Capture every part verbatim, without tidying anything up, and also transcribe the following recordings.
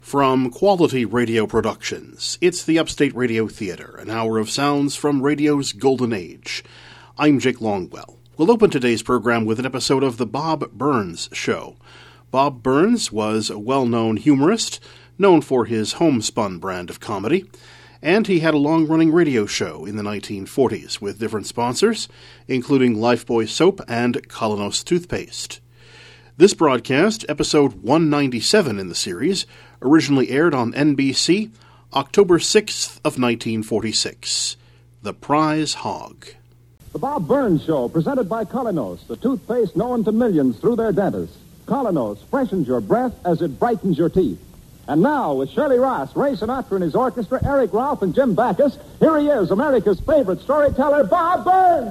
From Quality Radio Productions, it's the Upstate Radio Theater, an hour of sounds from radio's golden age. I'm Jake Longwell. We'll open today's program with an episode of The Bob Burns Show. Bob Burns was a well-known humorist, known for his homespun brand of comedy, and he had a long-running radio show in the nineteen forties with different sponsors, including Lifebuoy Soap and Kalanos Toothpaste. This broadcast, episode one ninety-seven in the series, originally aired on N B C, October sixth of nineteen forty-six. The Prize Hog. The Bob Burns Show, presented by Kalanos, the toothpaste known to millions through their dentists. Kalanos freshens your breath as it brightens your teeth. And now, with Shirley Ross, Ray Sinatra and his orchestra, Eric Ralph and Jim Backus, here he is, America's favorite storyteller, Bob Burns!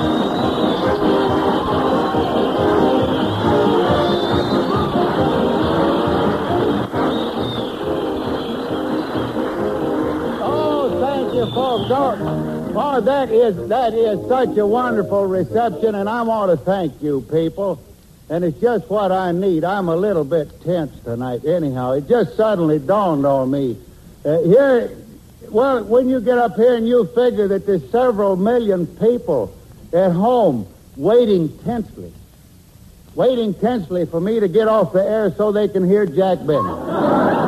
Folks, oh, oh, that is that is such a wonderful reception, and I want to thank you people. And it's just what I need. I'm a little bit tense tonight. Anyhow, it just suddenly dawned on me. Uh, here, well, when you get up here and you figure that there's several million people at home waiting tensely, waiting tensely for me to get off the air so they can hear Jack Benny.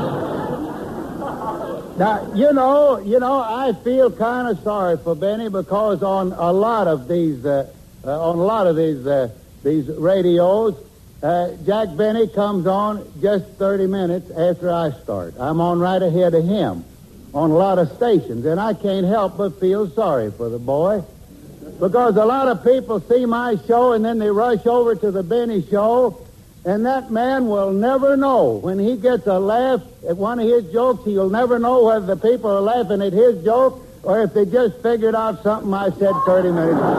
Now, you know, you know, I feel kind of sorry for Benny because on a lot of these, uh, uh, on a lot of these, uh, these radios, uh, Jack Benny comes on just thirty minutes after I start. I'm on right ahead of him on a lot of stations, and I can't help but feel sorry for the boy because a lot of people see my show and then they rush over to the Benny show. And that man will never know. When he gets a laugh at one of his jokes, he'll never know whether the people are laughing at his joke or if they just figured out something I said thirty minutes ago.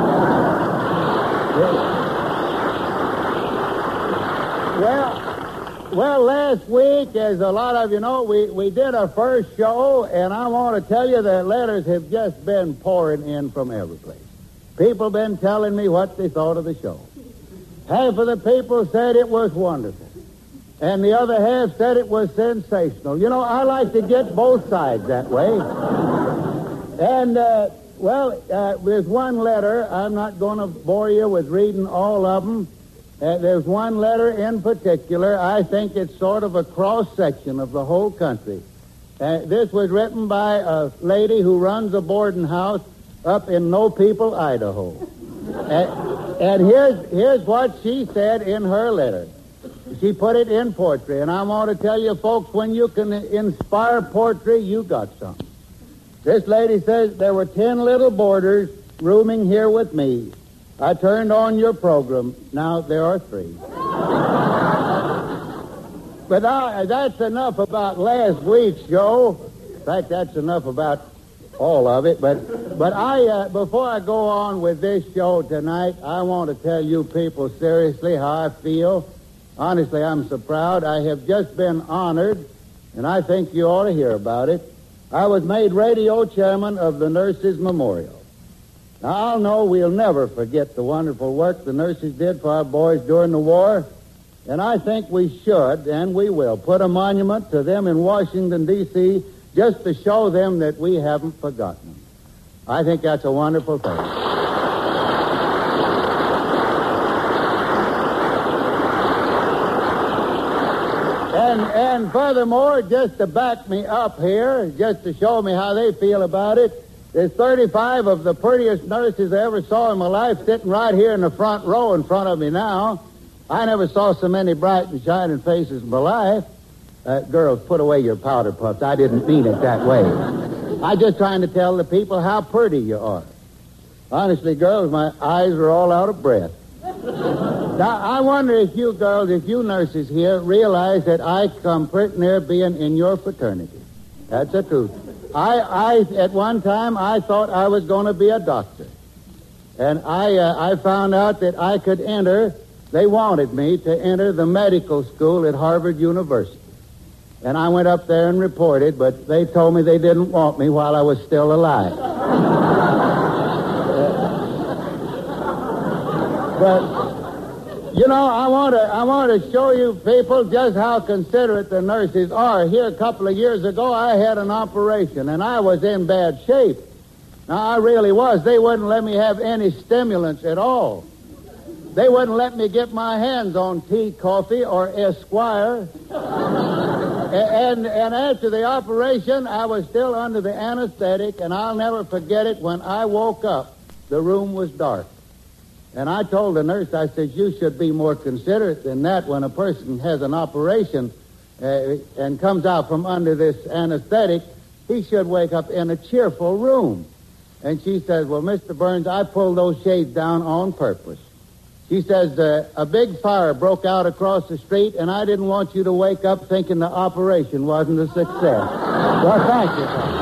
Well, well, last week, as a lot of you know, we, we did our first show, and I want to tell you that letters have just been pouring in from every place. People have been telling me what they thought of the show. Half of the people said it was wonderful, and the other half said it was sensational. You know, I like to get both sides that way. And, uh, well, uh, there's one letter. I'm not going to bore you with reading all of them. Uh, there's one letter in particular. I think it's sort of a cross-section of the whole country. Uh, this was written by a lady who runs a boarding house up in No People, Idaho. Uh, and here's here's what she said in her letter. She put it in poetry, and I want to tell you, folks, when you can inspire poetry, you got something. This lady says, there were ten little boarders rooming here with me. I turned on your program. Now there are three. But I, that's enough about last week's show. In fact, that's enough about all of it, but but I uh, before I go on with this show tonight, I want to tell you people seriously how I feel. Honestly, I'm so proud. I have just been honored, and I think you ought to hear about it. I was made radio chairman of the Nurses Memorial. Now, I'll know we'll never forget the wonderful work the nurses did for our boys during the war, and I think we should, and we will, put a monument to them in Washington, D C, just to show them that we haven't forgotten them. I think that's a wonderful thing. and and furthermore, just to back me up here, just to show me how they feel about it, there's thirty-five of the prettiest nurses I ever saw in my life sitting right here in the front row in front of me now. I never saw so many bright and shining faces in my life. Uh, girls, put away your powder puffs. I didn't mean it that way. I'm just trying to tell the people how pretty you are. Honestly, girls, my eyes are all out of breath. Now, I wonder if you girls, if you nurses here, realize that I come pretty near being in your fraternity. That's the truth. I, I, at one time, I thought I was going to be a doctor. And I, uh, I found out that I could enter, they wanted me to enter the medical school at Harvard University. And I went up there and reported, but they told me they didn't want me while I was still alive. but You know, I want to I want to show you people just how considerate the nurses are. Here a couple of years ago, I had an operation, and I was in bad shape. Now, I really was. They wouldn't let me have any stimulants at all. They wouldn't let me get my hands on tea, coffee, or Esquire. and, and after the operation, I was still under the anesthetic, and I'll never forget it. When I woke up, the room was dark. And I told the nurse, I said, you should be more considerate than that when a person has an operation uh, and comes out from under this anesthetic. He should wake up in a cheerful room. And she says, well, Mister Burns, I pulled those shades down on purpose. She says, uh, a big fire broke out across the street, and I didn't want you to wake up thinking the operation wasn't a success. Well, thank you, sir.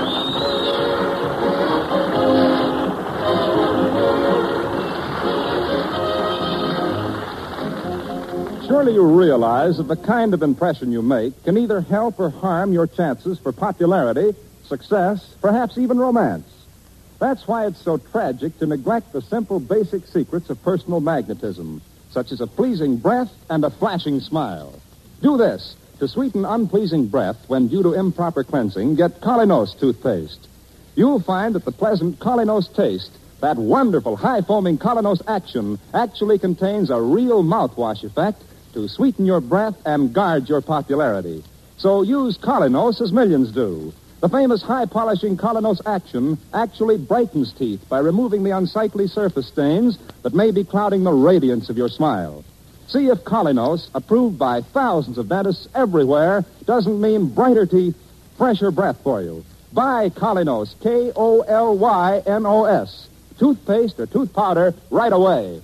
Surely you realize that the kind of impression you make can either help or harm your chances for popularity, success, perhaps even romance. That's why it's so tragic to neglect the simple basic secrets of personal magnetism, such as a pleasing breath and a flashing smile. Do this. To sweeten unpleasing breath when due to improper cleansing, get Colinos toothpaste. You'll find that the pleasant Colinos taste, that wonderful high-foaming Colinos action, actually contains a real mouthwash effect to sweeten your breath and guard your popularity. So use Colinos as millions do. The famous high-polishing Colinos action actually brightens teeth by removing the unsightly surface stains that may be clouding the radiance of your smile. See if Colinos, approved by thousands of dentists everywhere, doesn't mean brighter teeth, fresher breath for you. Buy Colinos, K O L Y N O S, toothpaste or tooth powder right away.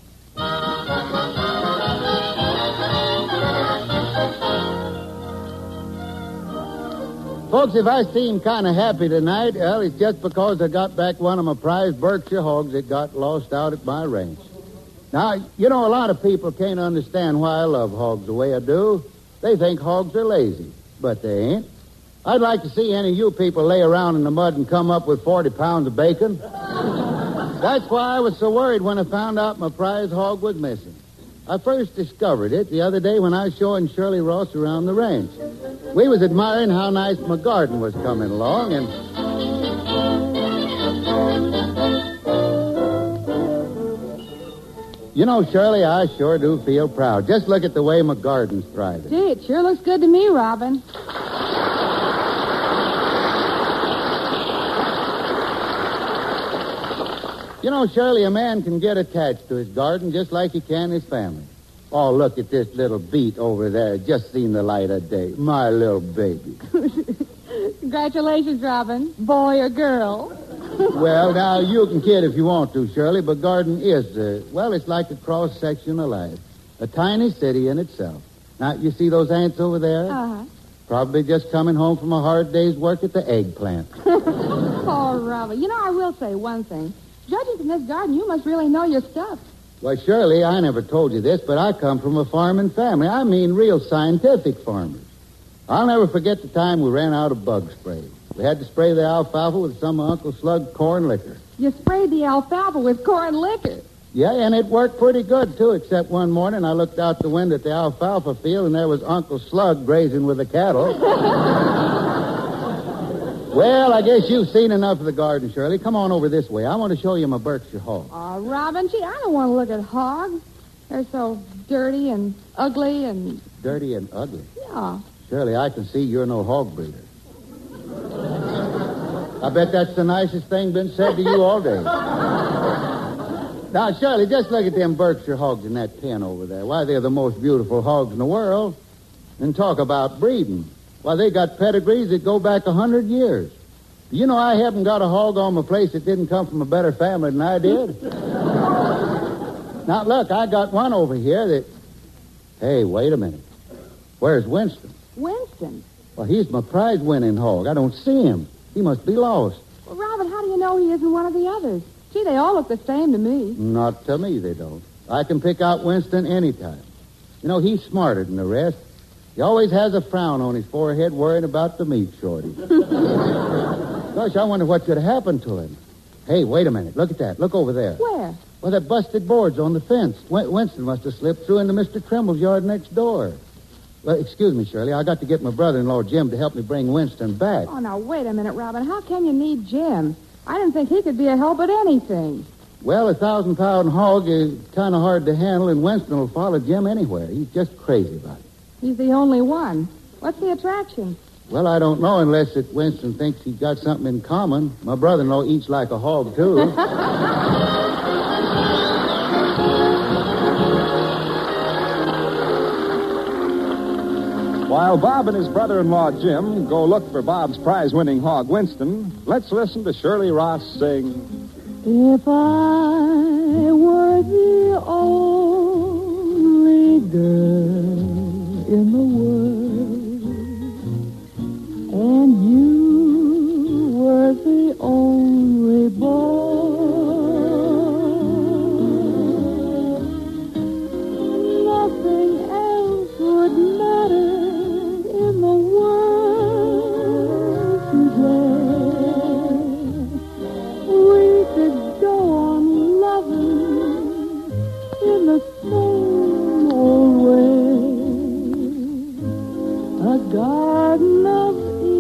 Folks, if I seem kind of happy tonight, well, it's just because I got back one of my prize Berkshire hogs that got lost out at my ranch. Now, you know, a lot of people can't understand why I love hogs the way I do. They think hogs are lazy, but they ain't. I'd like to see any of you people lay around in the mud and come up with forty pounds of bacon. That's why I was so worried when I found out my prize hog was missing. I first discovered it the other day when I was showing Shirley Ross around the ranch. We was admiring how nice my garden was coming along, and... You know, Shirley, I sure do feel proud. Just look at the way my garden's thriving. Gee, it sure looks good to me, Robin. You know, Shirley, a man can get attached to his garden just like he can his family. Oh, look at this little beet over there. Just seen the light of day. My little baby. Congratulations, Robin. Boy or girl? Well, now, you can kid if you want to, Shirley, but garden is, uh, well, it's like a cross-section of life. A tiny city in itself. Now, you see those ants over there? Uh-huh. Probably just coming home from a hard day's work at the eggplant. Oh, Robin. You know, I will say one thing. Judging from this garden, you must really know your stuff. Well, Shirley, I never told you this, but I come from a farming family. I mean real scientific farmers. I'll never forget the time we ran out of bug spray. We had to spray the alfalfa with some of Uncle Slug's corn liquor. You sprayed the alfalfa with corn liquor. Yeah, and it worked pretty good, too, except one morning I looked out the window at the alfalfa field, and there was Uncle Slug grazing with the cattle. Well, I guess you've seen enough of the garden, Shirley. Come on over this way. I want to show you my Berkshire hog. Oh, Robin, gee, I don't want to look at hogs. They're so dirty and ugly and... Dirty and ugly? Yeah. Shirley, I can see you're no hog breeder. I bet that's the nicest thing been said to you all day. Now, Shirley, just look at them Berkshire hogs in that pen over there. Why, they're the most beautiful hogs in the world. And talk about breeding. Why, they got pedigrees that go back a hundred years. You know, I haven't got a hog on my place that didn't come from a better family than I did. Now, look, I got one over here that... Hey, wait a minute. Where's Winston? Winston? Well, he's my prize-winning hog. I don't see him. He must be lost. Well, Robin, how do you know he isn't one of the others? Gee, they all look the same to me. Not to me, they don't. I can pick out Winston anytime. You know, he's smarter than the rest. He always has a frown on his forehead worrying about the meat shortage. Gosh, I wonder what could happen to him. Hey, wait a minute. Look at that. Look over there. Where? Well, that busted board's on the fence. Win- Winston must have slipped through into Mister Trimble's yard next door. Well, excuse me, Shirley. I got to get my brother-in-law, Jim, to help me bring Winston back. Oh, now, wait a minute, Robin. How can you need Jim? I didn't think he could be a help at anything. Well, a thousand-pound hog is kind of hard to handle, and Winston will follow Jim anywhere. He's just crazy about it. He's the only one. What's the attraction? Well, I don't know unless that Winston thinks he's got something in common. My brother-in-law eats like a hog, too. While Bob and his brother-in-law, Jim, go look for Bob's prize-winning hog, Winston, let's listen to Shirley Ross sing... If I were the only girl in the world, and you were the only boy, nothing else would matter in the world today. We could go on loving in the same old way. A garden of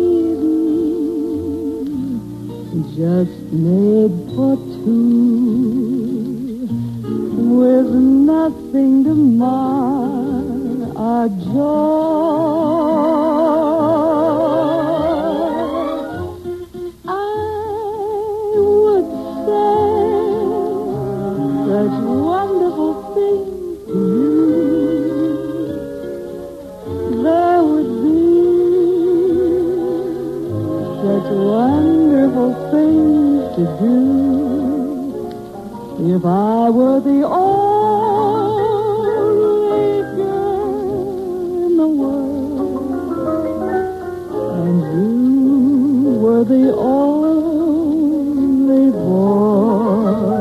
Eden just made for two, with nothing to mar our joy. I would such wonderful things to you. There would be such wonderful things to do if I were the only girl in the world, and you were the only boy.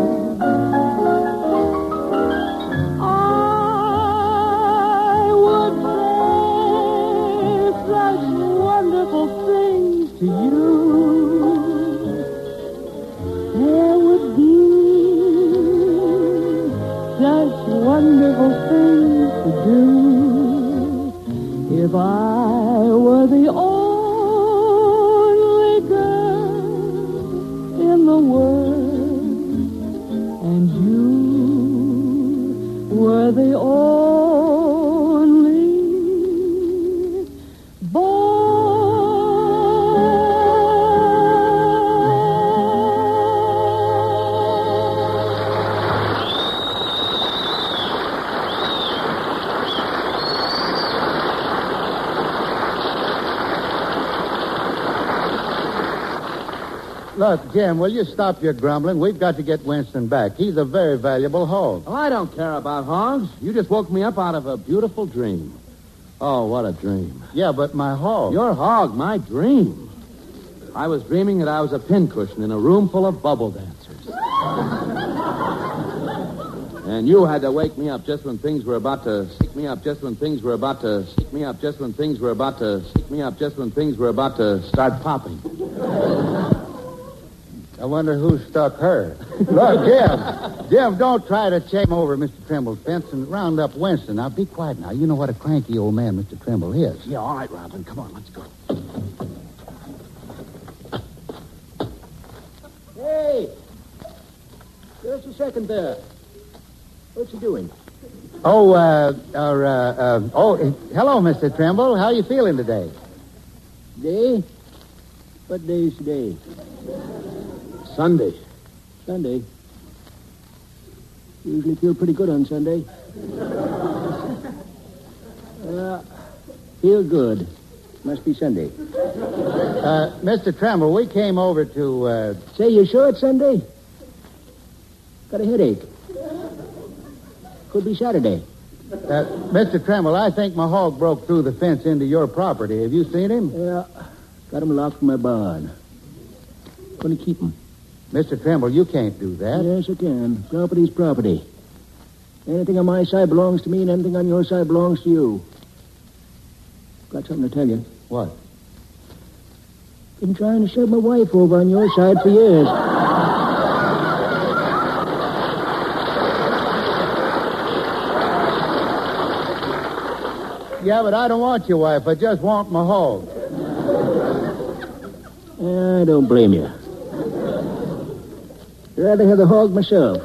To you, there would be such wonderful things to do if I were the only girl in the world, and you were the only boy. Look, Jim, will you stop your grumbling? We've got to get Winston back. He's a very valuable hog. Oh, I don't care about hogs. You just woke me up out of a beautiful dream. Oh, what a dream. Yeah, but my hog. Your hog, my dream. I was dreaming that I was a pincushion in a room full of bubble dancers. And you had to wake me up just when things were about to stick me up, just when things were about to stick me up, just when things were about to stick me up, just when things were about to start popping. I wonder who stuck her. Look, Jim. Jim, don't try to chase over Mister Trimble's fence and round up Winston. Now, be quiet now. You know what a cranky old man Mister Trimble is. Yeah, all right, Robin. Come on, let's go. Hey! Just a second there. What's he doing? Oh, uh, or, uh, uh, oh, uh, hello, Mister Trimble. How are you feeling today? Day? What day is today? Sunday. Sunday. Usually feel pretty good on Sunday. uh, feel good. Must be Sunday. Uh, Mister Trimble, we came over to, uh... Say, you sure it's Sunday? Got a headache. Could be Saturday. Uh, Mister Trimble, I think my hog broke through the fence into your property. Have you seen him? Yeah. Got him locked in my barn. Gonna keep him. Mister Trimble, you can't do that. Yes, I can. Property's property. Anything on my side belongs to me, and anything on your side belongs to you. Got something to tell you. What? Been trying to shove my wife over on your side for years. Yeah, but I don't want your wife. I just want my hog. I don't blame you. I'd rather have the hog myself.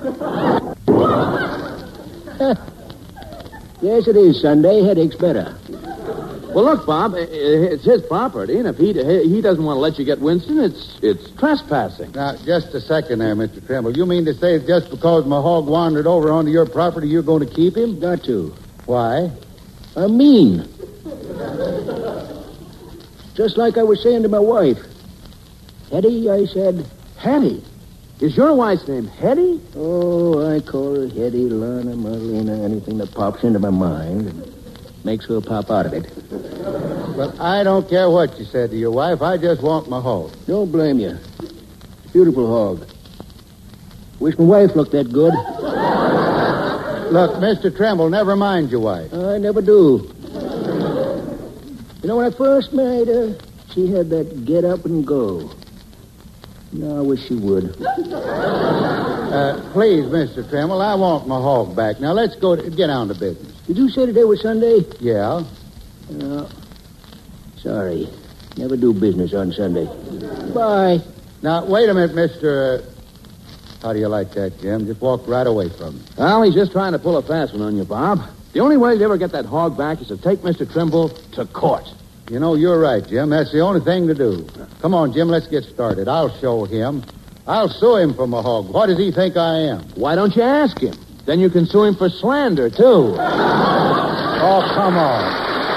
Yes, it is Sunday. Headache's better. Well, look, Bob, it's his property, and if he he doesn't want to let you get Winston, it's it's trespassing. Now, just a second there, Mister Trimble. You mean to say just because my hog wandered over onto your property, you're going to keep him? Got to. Why? I'm mean. Just like I was saying to my wife. Hetty, I said. Hetty? Is your wife's name Hetty? Oh, I call her Hetty, Lana, Marlena, anything that pops into my mind and makes her pop out of it. Well, I don't care what you said to your wife. I just want my hog. Don't blame you. Beautiful hog. Wish my wife looked that good. Look, Mister Trimble, never mind your wife. I never do. You know, when I first married her, she had that get up and go. No, I wish she would. Uh, please, Mister Trimble, I want my hog back. Now, let's go to, get on to business. Did you say today was Sunday? Yeah. No. Sorry. Never do business on Sunday. Bye. Now, wait a minute, Mister Uh, how do you like that, Jim? Just walked right away from me. Well, he's just trying to pull a fast one on you, Bob. The only way to ever get that hog back is to take Mister Trimble to court. You know, you're right, Jim. That's the only thing to do. Come on, Jim, let's get started. I'll show him. I'll sue him for my hog. What does he think I am? Why don't you ask him? Then you can sue him for slander, too. Oh, come on.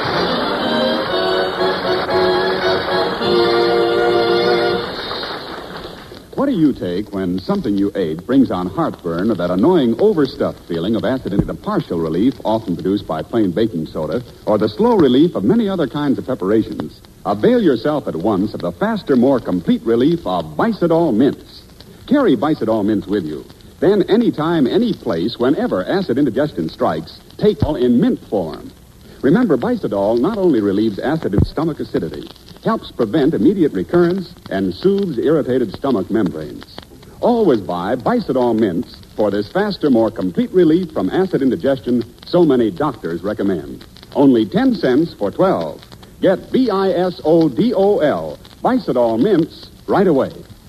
What do you take when something you ate brings on heartburn or that annoying overstuffed feeling of acid into the partial relief often produced by plain baking soda or the slow relief of many other kinds of preparations? Avail yourself at once of the faster, more complete relief of Bicidol Mints. Carry Bicidol Mints with you. Then anytime, any place, whenever acid indigestion strikes, take all in mint form. Remember, Bicidol not only relieves acid and stomach acidity, helps prevent immediate recurrence, and soothes irritated stomach membranes. Always buy Bicidol Mints for this faster, more complete relief from acid indigestion so many doctors recommend. Only ten cents for twelve. Get B I S O D O L, Bicidol Mints, right away.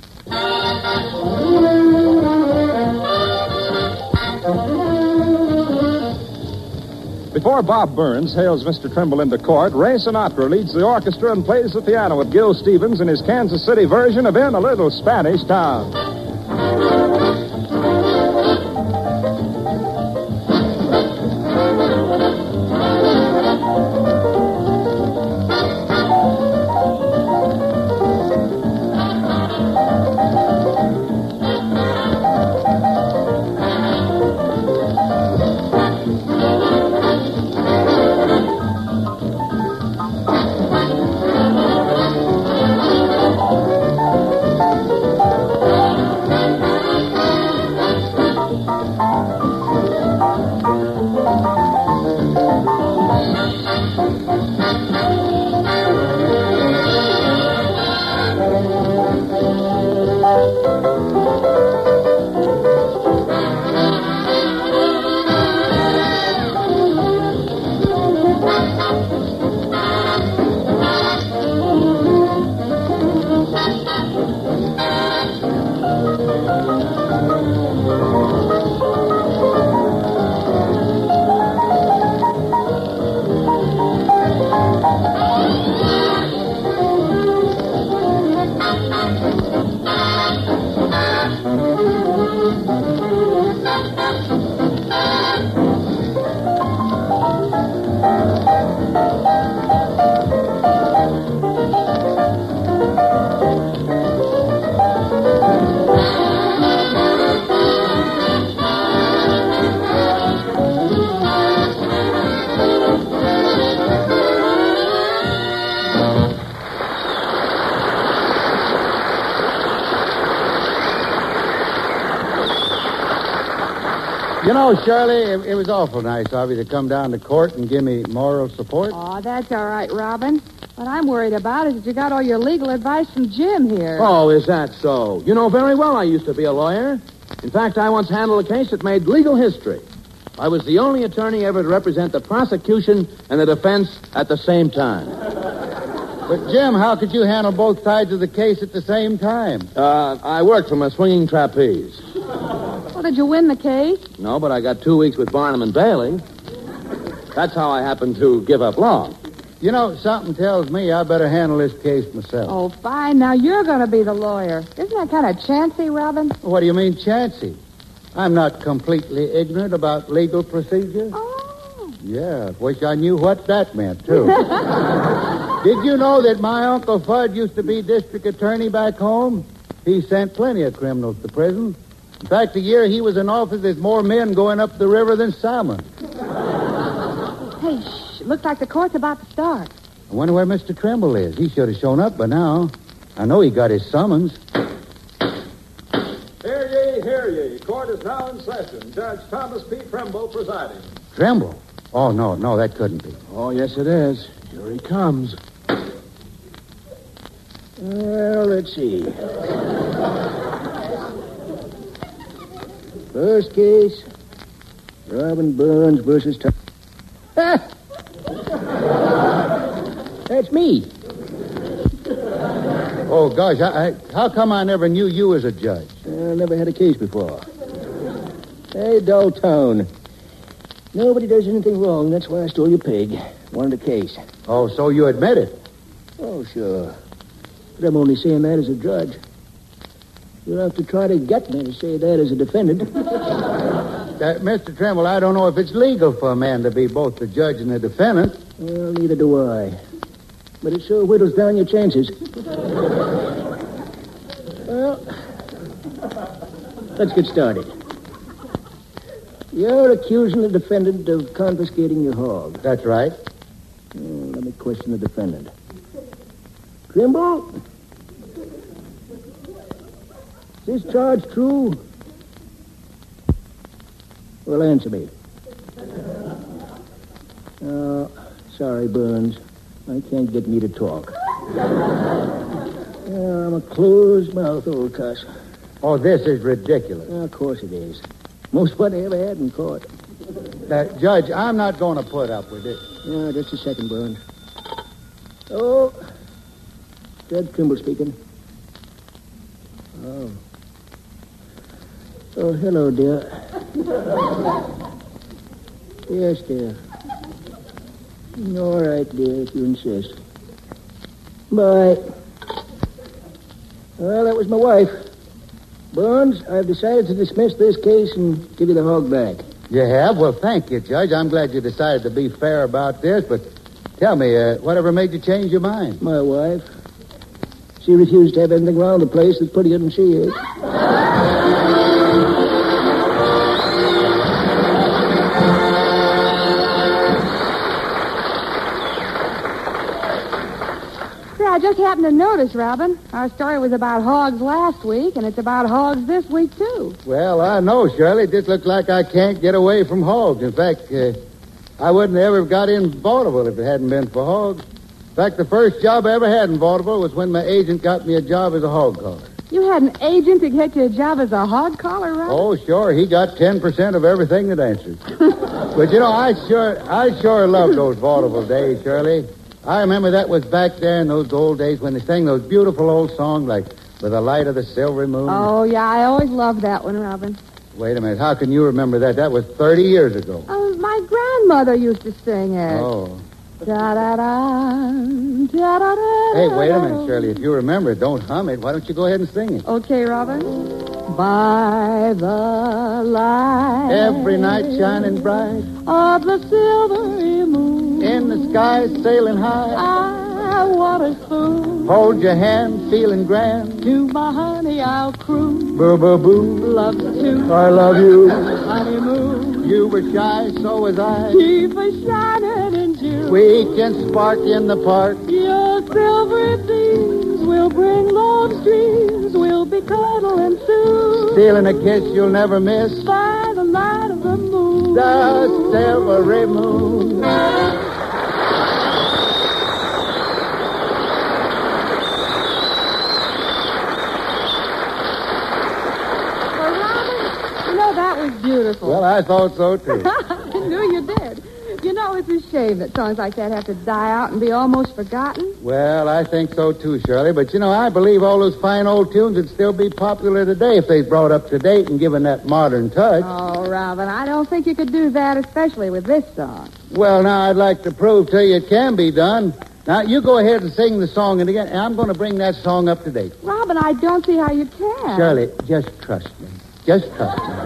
Before Bob Burns hails Mister Trimble into court, Ray Sinatra leads the orchestra and plays the piano with Gil Stevens in his Kansas City version of In a Little Spanish Town. You know, Shirley, it, it was awful nice of you to come down to court and give me moral support. Oh, that's all right, Robin. What I'm worried about is that you got all your legal advice from Jim here. Oh, is that so? You know very well I used to be a lawyer. In fact, I once handled a case that made legal history. I was the only attorney ever to represent the prosecution and the defense at the same time. But, Jim, how could you handle both sides of the case at the same time? Uh, I worked from a swinging trapeze. Well, did you win the case? No, but I got two weeks with Barnum and Bailey. That's how I happened to give up law. You know, something tells me I better handle this case myself. Oh, fine. Now you're going to be the lawyer. Isn't that kind of chancy, Robin? What do you mean, chancy? I'm not completely ignorant about legal procedure. Oh. Yeah, wish I knew what that meant, too. Did you know that my Uncle Fudd used to be district attorney back home? He sent plenty of criminals to prison. In fact, the year he was in office, there's more men going up the river than salmon. Hey, shh. Looks like the court's about to start. I wonder where Mister Trimble is. He should have shown up by now. I know he got his summons. Hear ye, hear ye. Court is now in session. Judge Thomas P. Trimble presiding. Trimble? Oh, no, no, that couldn't be. Oh, yes, it is. Here he comes. Well, let's see. First case, Robin Burns versus... Tom- ah! That's me. Oh, gosh, I, I, how come I never knew you as a judge? I never had a case before. Hey, dull tone. Nobody does anything wrong. That's why I stole your pig. Wanted a case. Oh, so you admit it? Oh, sure. But I'm only saying that as a judge. You'll have to try to get me to say that as a defendant. Uh, Mister Trimble, I don't know if it's legal for a man to be both the judge and the defendant. Well, neither do I. But it sure whittles down your chances. Well, let's get started. You're accusing the defendant of confiscating your hog. That's right. Oh, let me question the defendant. Trimble? Is this charge true? Well, answer me. Oh, sorry, Burns. I can't get me to talk. Yeah, I'm a closed-mouthed old cuss. Oh, this is ridiculous. Of course it is. Most what I ever had in court. Uh, Judge, I'm not going to put up with it. Yeah, just a second, Burns. Oh, Judge Trimble speaking. Oh. Oh, hello, dear. Yes, dear. All right, dear, if you insist. Bye. Well, that was my wife. Burns, I've decided to dismiss this case and give you the hog back. You have? Well, thank you, Judge. I'm glad you decided to be fair about this, but tell me, uh, whatever made you change your mind? My wife. She refused to have anything around the place that's prettier than she is. I just happened to notice, Robin. Our story was about hogs last week, and it's about hogs this week, too. Well, I know, Shirley. It just looks like I can't get away from hogs. In fact, uh, I wouldn't have ever got in vaudeville if it hadn't been for hogs. In fact, the first job I ever had in vaudeville was when my agent got me a job as a hog caller. You had an agent to get you a job as a hog caller, Robin? Oh, sure. He got ten percent of everything that answered. But, you know, I sure, I sure loved those vaudeville days, Shirley. I remember that was back there in those old days when they sang those beautiful old songs like With the Light of the Silvery Moon. Oh, yeah, I always loved that one, Robin. Wait a minute. How can you remember that? That was thirty years ago. Oh, my grandmother used to sing it. Oh. Da-da-da, da-da-da. Hey, wait a minute, Shirley. If you remember it, don't hum it. Why don't you go ahead and sing it? Okay, Robin. By the light every night shining bright of the silvery moon, in the sky sailing high, I want a spoon. Hold your hand, feeling grand. To my honey I'll croon. Boo, boo, boo. Love you. I love you. Honeymoon. You were shy, so was I. Keep a shining in June. We can spark in the park. Your silver beams will bring long streams. We'll be cuddling soon. Stealing a kiss you'll never miss. By the light of the moon. The silvery moon. Well, Robin, you know, that was beautiful. Well, I thought so, too. I knew you did. You know, it's a shame that songs like that have to die out and be almost forgotten. Well, I think so, too, Shirley. But, you know, I believe all those fine old tunes would still be popular today if they brought up to date and given that modern touch. Oh, Robin, I don't think you could do that, especially with this song. Well, now, I'd like to prove to you it can be done. Now, you go ahead and sing the song, and again, I'm going to bring that song up to date. Robin, I don't see how you can. Shirley, just trust me. Just trust me.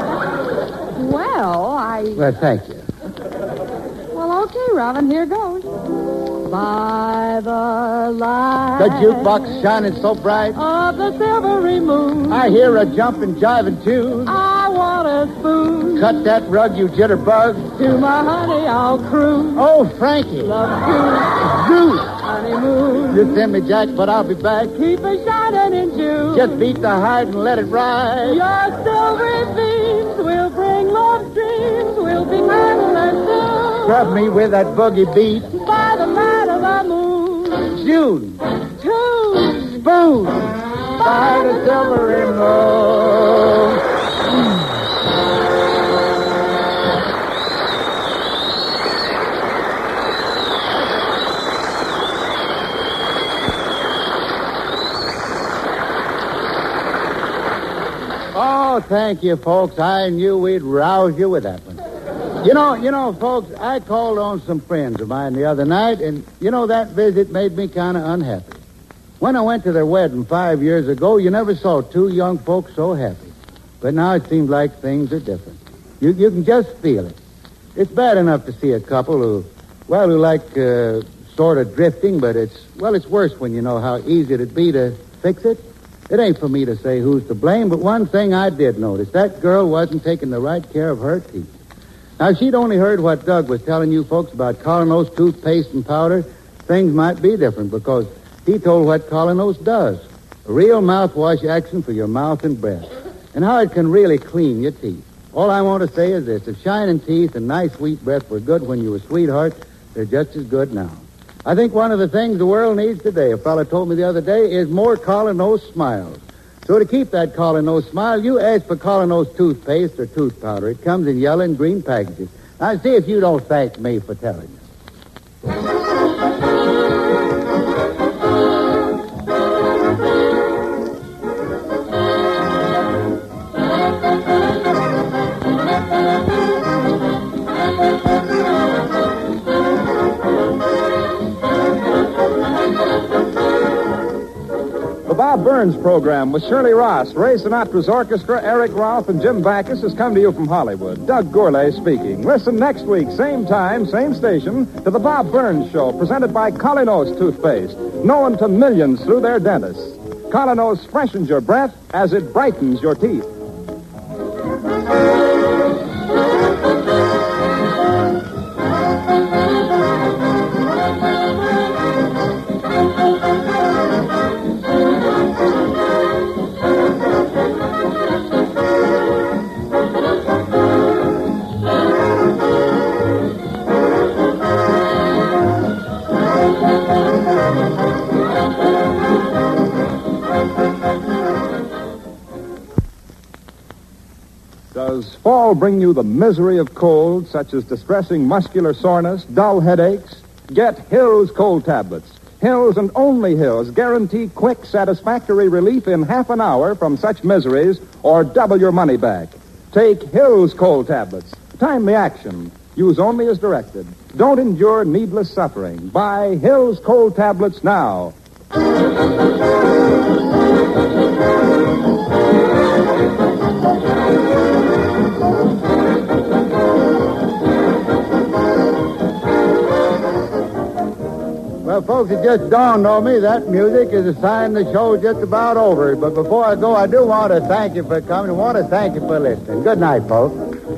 Well, I... Well, thank you. Well, okay, Robin, here goes. By the light... The jukebox shining so bright. Of the silvery moon. I hear a jumping, jiving tune. I want a spoon. Cut that rug, you jitterbug. To my honey, I'll croon. Oh, Frankie. Love you. Goose. Honeymoon. You send me Jack, but I'll be back. Keep it shining in June. Just beat the hide and let it ride. Your silvery beams will bring love dreams. We'll be marvelous soon. Scrub me with that boogie beat. By the light of the moon. June. Tune. Spoon. By the silvery moon. Oh, thank you, folks. I knew we'd rouse you with that one. You know, you know, folks, I called on some friends of mine the other night, and, you know, that visit made me kind of unhappy. When I went to their wedding five years ago, you never saw two young folks so happy. But now it seems like things are different. You, you can just feel it. It's bad enough to see a couple who, well, who like uh, sort of drifting, but it's, well, it's worse when you know how easy it'd be to fix it. It ain't for me to say who's to blame, but one thing I did notice, that girl wasn't taking the right care of her teeth. Now, if she'd only heard what Doug was telling you folks about Colonos toothpaste and powder, things might be different, because he told what Colonos does. A real mouthwash action for your mouth and breath, and how it can really clean your teeth. All I want to say is this. If shining teeth and nice sweet breath were good when you were sweethearts, they're just as good now. I think one of the things the world needs today, a fella told me the other day, is more Colonos smiles. So to keep that Colonos smile, you ask for Colonos toothpaste or tooth powder. It comes in yellow and green packages. Now, see if you don't thank me for telling you. Bob Burns program with Shirley Ross, Ray Sinatra's orchestra, Eric Ralph, and Jim Backus has come to you from Hollywood. Doug Gourlay speaking. Listen next week, same time, same station, to the Bob Burns Show, presented by Colonos toothpaste, known to millions through their dentists. Colonos freshens your breath as it brightens your teeth. Does fall bring you the misery of cold, such as distressing muscular soreness, dull headaches? Get Hill's cold tablets. Hill's and only Hill's guarantee quick, satisfactory relief in half an hour from such miseries, or double your money back. Take Hill's cold tablets. Timely action. Use only as directed. Don't endure needless suffering. Buy Hill's cold tablets now. Well, folks, it just dawned on me that music is a sign the show's just about over. But before I go, I do want to thank you for coming. I want to thank you for listening. Good night, folks.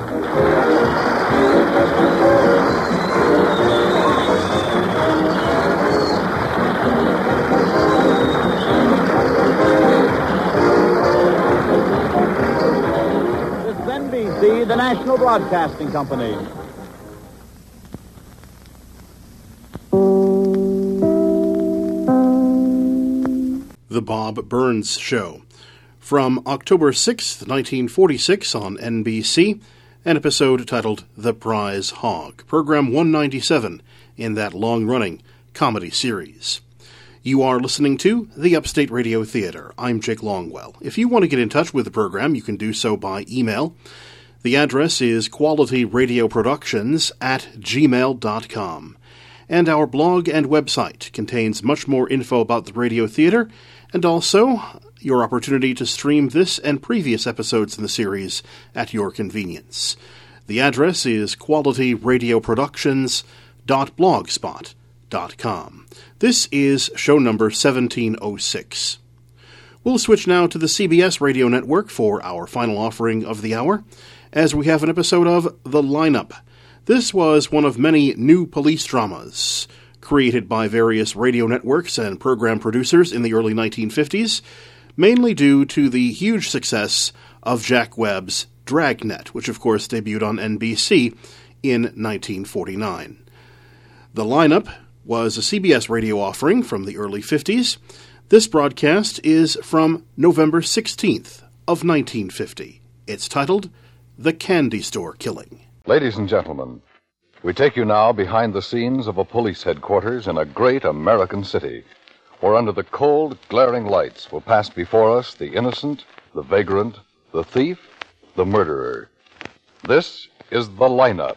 This is N B C, the National Broadcasting Company. The Bob Burns Show. From October sixth, nineteen forty-six on N B C, an episode titled The Prize Hog, program one ninety-seven in that long-running comedy series. You are listening to the Upstate Radio Theater. I'm Jake Longwell. If you want to get in touch with the program, you can do so by email. The address is qualityradioproductions at gmail dot com. And our blog and website contains much more info about the radio theater, and also your opportunity to stream this and previous episodes in the series at your convenience. The address is qualityradioproductions dot blogspot dot com. This is show number seventeen oh six. We'll switch now to the C B S Radio Network for our final offering of the hour, as we have an episode of The Lineup. This was one of many new police dramas created by various radio networks and program producers in the early nineteen fifties, mainly due to the huge success of Jack Webb's Dragnet, which of course debuted on N B C in nineteen forty-nine. The Lineup was a C B S radio offering from the early fifties. This broadcast is from November sixteenth of nineteen fifty. It's titled The Candy Store Killing. Ladies and gentlemen, we take you now behind the scenes of a police headquarters in a great American city, where under the cold, glaring lights will pass before us the innocent, the vagrant, the thief, the murderer. This is The Lineup.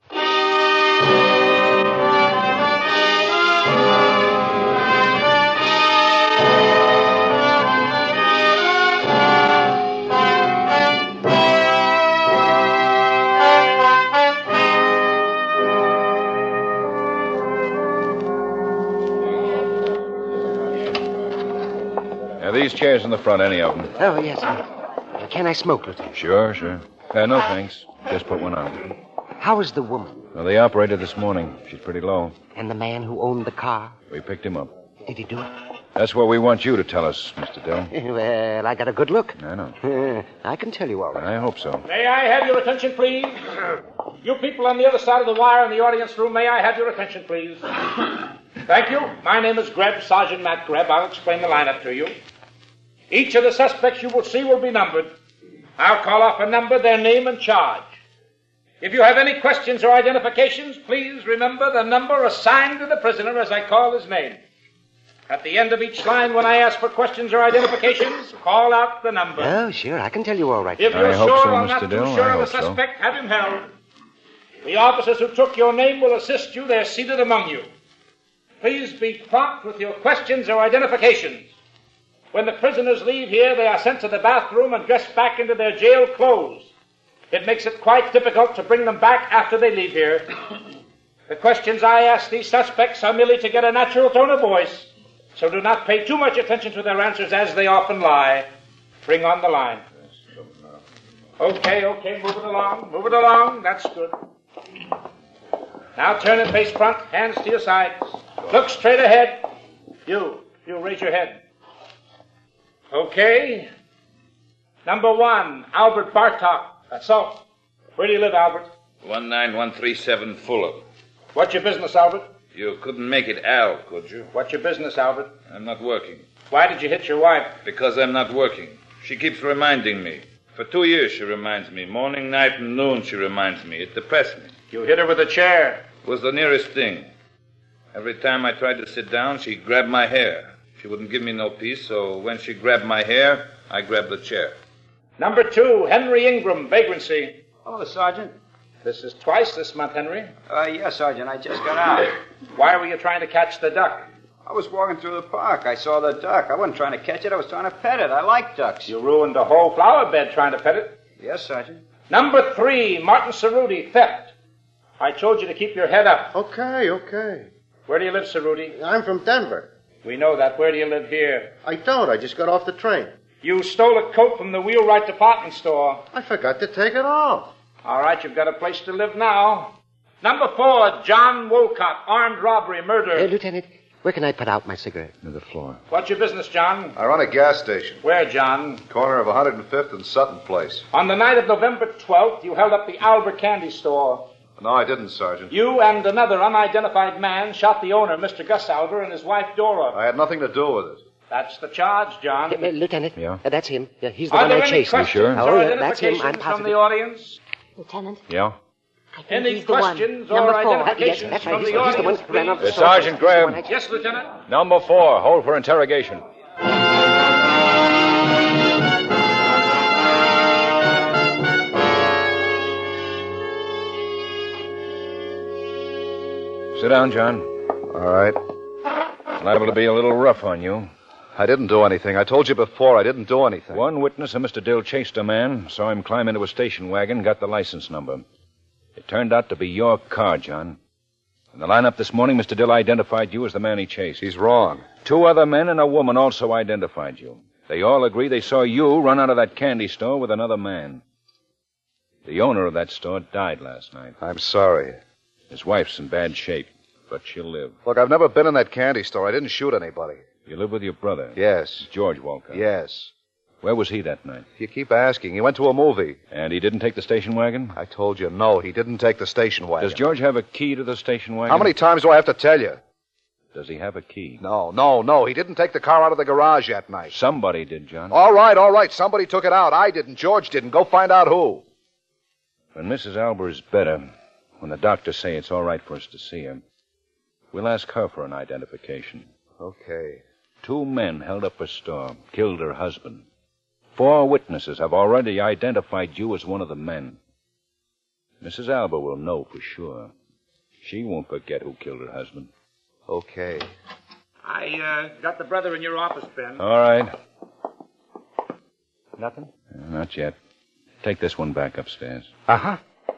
These chairs in the front, any of them. Oh, yes. Uh, can I smoke, Lieutenant? Sure, sure. Uh, no, thanks. Just put one on. How is the woman? Well, the operator this morning. She's pretty low. And the man who owned the car? We picked him up. Did he do it? That's what we want you to tell us, Mister Dill. Well, I got a good look. I know. Uh, I can tell you all right. I hope so. May I have your attention, please? You people on the other side of the wire in the audience room, may I have your attention, please? Thank you. My name is Greb, Sergeant Matt Greb. I'll explain the lineup to you. Each of the suspects you will see will be numbered. I'll call off a number, their name, and charge. If you have any questions or identifications, please remember the number assigned to the prisoner as I call his name. At the end of each line, when I ask for questions or identifications, call out the number. Oh, sure. I can tell you all right. If you're I hope sure so, or Mister not Dill. too sure I of the hope so. suspect, have him held. The officers who took your name will assist you. They're seated among you. Please be prompt with your questions or identifications. When the prisoners leave here, they are sent to the bathroom and dressed back into their jail clothes. It makes it quite difficult to bring them back after they leave here. The questions I ask these suspects are merely to get a natural tone of voice, so do not pay too much attention to their answers as they often lie. Bring on the line. Okay, okay, move it along, move it along. That's good. Now turn and face front, hands to your sides. Look straight ahead. You, you raise your head. Okay. Number one, Albert Bartok. That's all. Where do you live, Albert? one nine one three seven Fuller. What's your business, Albert? You couldn't make it Al, could you? What's your business, Albert? I'm not working. Why did you hit your wife? Because I'm not working. She keeps reminding me. For two years she reminds me. Morning, night, and noon she reminds me. It depressed me. You hit her with a chair. It was the nearest thing. Every time I tried to sit down, she grabbed my hair. She wouldn't give me no peace, so when she grabbed my hair, I grabbed the chair. Number two, Henry Ingram, vagrancy. Hello, Sergeant. This is twice this month, Henry. Uh, yes, Sergeant. I just got out. Why were you trying to catch the duck? I was walking through the park. I saw the duck. I wasn't trying to catch it. I was trying to pet it. I like ducks. You ruined the whole flower bed trying to pet it. Yes, Sergeant. Number three, Martin Cerruti, theft. I told you to keep your head up. Okay, okay. Where do you live, Cerruti? I'm from Denver. We know that. Where do you live here? I don't. I just got off the train. You stole a coat from the Wheelwright department store. I forgot to take it off. All right, you've got a place to live now. Number four, John Wolcott, armed robbery, murder. Uh, Lieutenant, where can I put out my cigarette? To the floor. What's your business, John? I run a gas station. Where, John? Corner of one hundred fifth and Sutton Place. On the night of November twelfth, you held up the Albert Candy Store. No, I didn't, Sergeant. You and another unidentified man shot the owner, Mister Gus Albert, and his wife, Dora. I had nothing to do with it. That's the charge, John. Yeah, Lieutenant. Yeah? Uh, that's him. Yeah, he's the Are one there I any chased. questions You sure? or Oh, yeah, that's him. I'm identifications from positive. the audience? Lieutenant, Yeah? I think Any he's the one. questions or Number four. identifications Yes, that's right. from He's, the he's the one audience, who ran off the please? Uh, Sergeant Graham. Yes, Lieutenant. Number four, hold for interrogation. Sit down, John. All right. Liable to be a little rough on you. I didn't do anything. I told you before I didn't do anything. One witness of Mister Dill chased a man, saw him climb into a station wagon, got the license number. It turned out to be your car, John. In the lineup this morning, Mister Dill identified you as the man he chased. He's wrong. Two other men and a woman also identified you. They all agree they saw you run out of that candy store with another man. The owner of that store died last night. I'm sorry. His wife's in bad shape, but she'll live. Look, I've never been in that candy store. I didn't shoot anybody. You live with your brother? Yes. George Walcott? Yes. Where was he that night? You keep asking. He went to a movie. And he didn't take the station wagon? I told you, no, he didn't take the station wagon. Does George have a key to the station wagon? How many times do I have to tell you? Does he have a key? No, no, no. He didn't take the car out of the garage that night. Somebody did, John. All right, all right. Somebody took it out. I didn't. George didn't. Go find out who. When Missus Albert is better, when the doctors say it's all right for us to see her, we'll ask her for an identification. Okay. Two men held up a store, killed her husband. Four witnesses have already identified you as one of the men. Missus Albert will know for sure. She won't forget who killed her husband. Okay. I uh, got the brother in your office, Ben. All right. Nothing? Uh, Not yet. Take this one back upstairs. Uh-huh.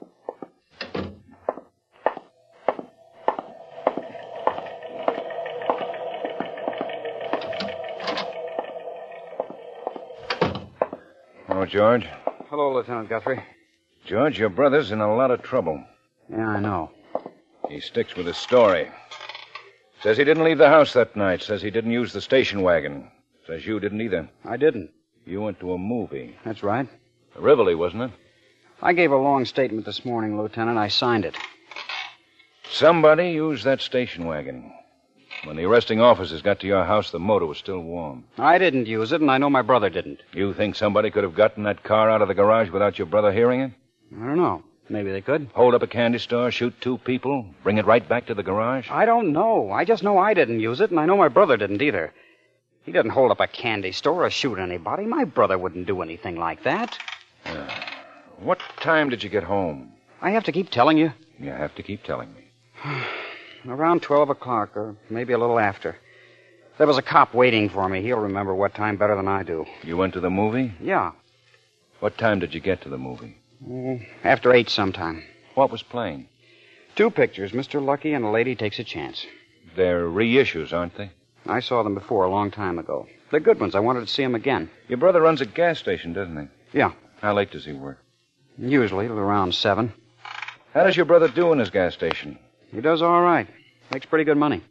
Oh, George. Hello, Lieutenant Guthrie. George, your brother's in a lot of trouble. Yeah, I know. He sticks with his story. Says he didn't leave the house that night. Says he didn't use the station wagon. Says you didn't either. I didn't. You went to a movie. That's right. Rivoli, wasn't it? I gave a long statement this morning, Lieutenant. I signed it. Somebody used that station wagon. When the arresting officers got to your house, the motor was still warm. I didn't use it, and I know my brother didn't. You think somebody could have gotten that car out of the garage without your brother hearing it? I don't know. Maybe they could. Hold up a candy store, shoot two people, bring it right back to the garage? I don't know. I just know I didn't use it, and I know my brother didn't either. He didn't hold up a candy store or shoot anybody. My brother wouldn't do anything like that. Uh, what time did you get home? I have to keep telling you. You have to keep telling me. Around twelve o'clock, or maybe a little after. There was a cop waiting for me. He'll remember what time better than I do. You went to the movie? Yeah. What time did you get to the movie? Mm, after eight sometime. What was playing? Two pictures, Mister Lucky and A Lady Takes a Chance. They're reissues, aren't they? I saw them before, a long time ago. They're good ones. I wanted to see them again. Your brother runs a gas station, doesn't he? Yeah. How late does he work? Usually around seven. How does your brother do in his gas station? He does all right. Makes pretty good money.